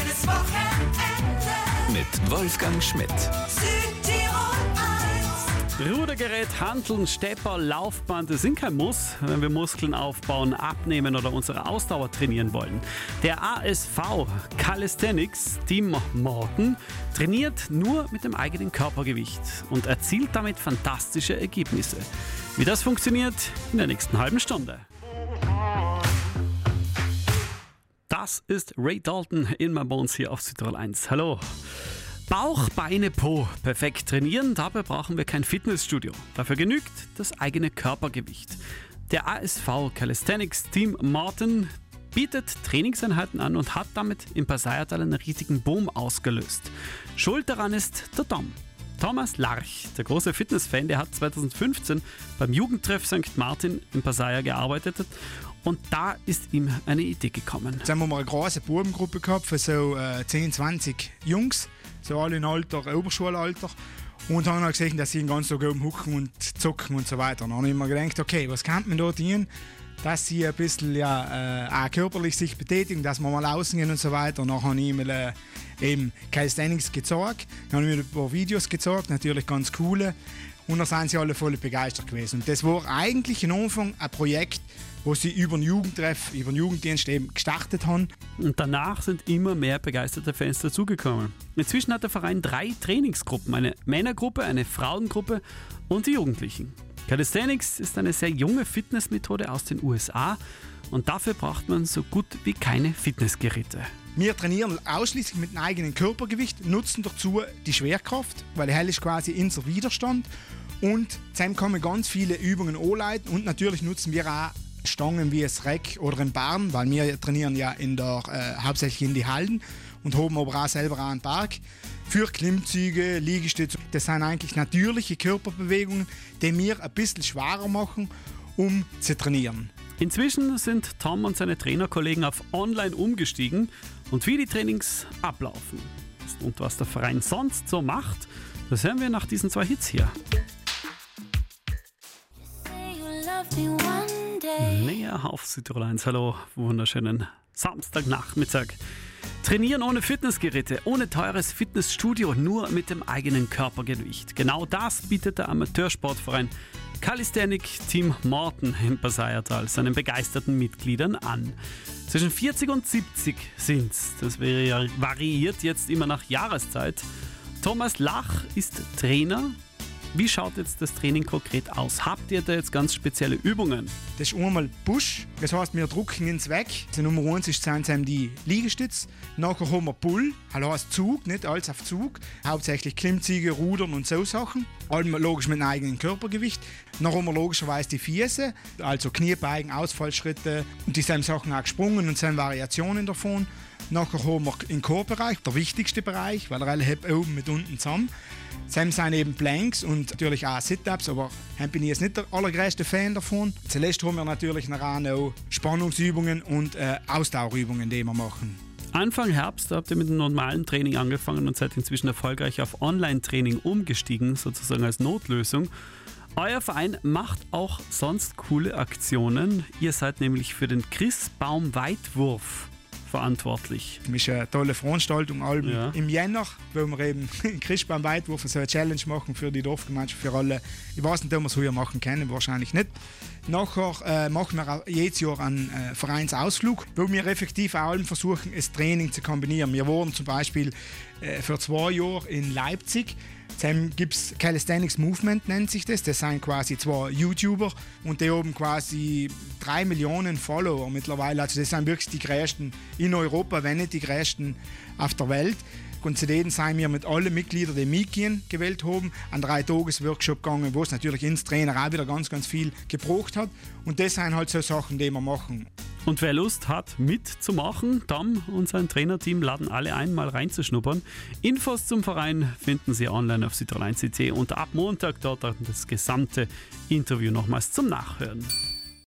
jedes Wochenende mit Wolfgang Schmidt. Südtirol 1. Rudergerät, Hanteln, Stepper, Laufband, das sind kein Muss, wenn wir Muskeln aufbauen, abnehmen oder unsere Ausdauer trainieren wollen. Der ASV Calisthenics Team Morten trainiert nur mit dem eigenen Körpergewicht und erzielt damit fantastische Ergebnisse. Wie das funktioniert, in der nächsten halben Stunde. Das ist Ray Dalton in My Bones hier auf Südtirol 1. Hallo. Bauch, Beine, Po perfekt trainieren, dabei brauchen wir kein Fitnessstudio. Dafür genügt das eigene Körpergewicht. Der ASV Calisthenics Team Morten bietet Trainingseinheiten an und hat damit im Passaiertal einen riesigen Boom ausgelöst. Schuld daran ist der Tom. Thomas Larch, der große Fitnessfan, der hat 2015 beim Jugendtreff St. Martin in Passaier gearbeitet und da ist ihm eine Idee gekommen. Jetzt haben wir mal eine große Bubengruppe gehabt von so 10, 20 Jungs, so alle in Alter, Oberschulalter. Und haben gesehen, dass sie den ganzen Tag oben hucken und zocken und so weiter. Und dann habe ich mir gedacht, okay, was kann man da tun, dass sie ein bisschen auch körperlich sich betätigen, dass wir mal rausgehen und so weiter. Und dann habe ich mir eben Calisthenics gezeigt, dann habe ich mir ein paar Videos gezeigt, natürlich ganz coole. Und dann sind sie alle voll begeistert gewesen. Und das war eigentlich am Anfang ein Projekt, wo sie über den Jugendtreff, über den Jugenddienst eben gestartet haben. Und danach sind immer mehr begeisterte Fans dazugekommen. Inzwischen hat der Verein 3 Trainingsgruppen, eine Männergruppe, eine Frauengruppe und die Jugendlichen. Calisthenics ist eine sehr junge Fitnessmethode aus den USA und dafür braucht man so gut wie keine Fitnessgeräte. Wir trainieren ausschließlich mit dem eigenen Körpergewicht, nutzen dazu die Schwerkraft, weil hell ist quasi unser Widerstand. Und zusammen kann man ganz viele Übungen anleiten und natürlich nutzen wir auch Stangen wie das Reck oder ein Barn, weil wir trainieren ja hauptsächlich in die Hallen und haben aber auch selber einen Berg. Für Klimmzüge, Liegestütze, das sind eigentlich natürliche Körperbewegungen, die wir ein bisschen schwerer machen, um zu trainieren. Inzwischen sind Tom und seine Trainerkollegen auf Online umgestiegen und wie die Trainings ablaufen. Und was der Verein sonst so macht, das hören wir nach diesen 2 Hits hier. Näher auf Südtirol 1. Hallo, wunderschönen Samstagnachmittag. Trainieren ohne Fitnessgeräte, ohne teures Fitnessstudio, nur mit dem eigenen Körpergewicht. Genau das bietet der Amateursportverein Calisthenics Team Morten im Passaiertal seinen begeisterten Mitgliedern an. Zwischen 40 und 70 sind's. Das variiert jetzt immer nach Jahreszeit. Thomas Lach ist Trainer. Wie schaut jetzt das Training konkret aus? Habt ihr da jetzt ganz spezielle Übungen? Das ist einmal Push, das heißt, wir drücken ins Weg. Die Nummer 1 sind die Liegestütze. Nachher haben wir Pull, das heißt Zug, nicht alles auf Zug. Hauptsächlich Klimmzüge, Rudern und so Sachen. Allem logisch mit dem eigenen Körpergewicht. Dann haben wir logischerweise die Füße, also Kniebeugen, Ausfallschritte und die sind Sachen auch gesprungen und sind Variationen davon. Nachher haben wir den Core-Bereich, der wichtigste Bereich, weil er hält oben mit unten zusammen. Sam sind eben Planks und natürlich auch Sit-Ups, aber ich bin jetzt nicht der allergrößte Fan davon. Zuletzt haben wir natürlich noch Spannungsübungen und Ausdauerübungen, die wir machen. Anfang Herbst habt ihr mit dem normalen Training angefangen und seid inzwischen erfolgreich auf Online-Training umgestiegen, sozusagen als Notlösung. Euer Verein macht auch sonst coole Aktionen. Ihr seid nämlich für den Christbaum-Weitwurf verantwortlich. Das ist eine tolle Veranstaltung im Jänner, wo wir eben Christbaum-Weitwurf so eine Challenge machen für die Dorfgemeinschaft, für alle. Ich weiß nicht, ob wir es heuer machen können, wahrscheinlich nicht. Nachher machen wir jedes Jahr einen Vereinsausflug, wo wir effektiv auch allen versuchen, das Training zu kombinieren. Wir waren zum Beispiel für 2 Jahre in Leipzig. Dann gibt es Calisthenics Movement, nennt sich das. Das sind quasi 2 YouTuber und die haben quasi 3 Millionen Follower mittlerweile. Also das sind wirklich die größten in Europa, wenn nicht die größten auf der Welt. Und zu denen sind wir mit allen Mitgliedern, die mitgehen, gewählt haben, einen 3-Tages-Workshop gegangen, wo es natürlich ins Trainer auch wieder ganz, ganz viel gebraucht hat. Und das sind halt so Sachen, die wir machen. Und wer Lust hat, mitzumachen, Tom und sein Trainerteam laden alle ein, mal reinzuschnuppern. Infos zum Verein finden Sie online auf südtirol1.cc und ab Montag dort das gesamte Interview nochmals zum Nachhören.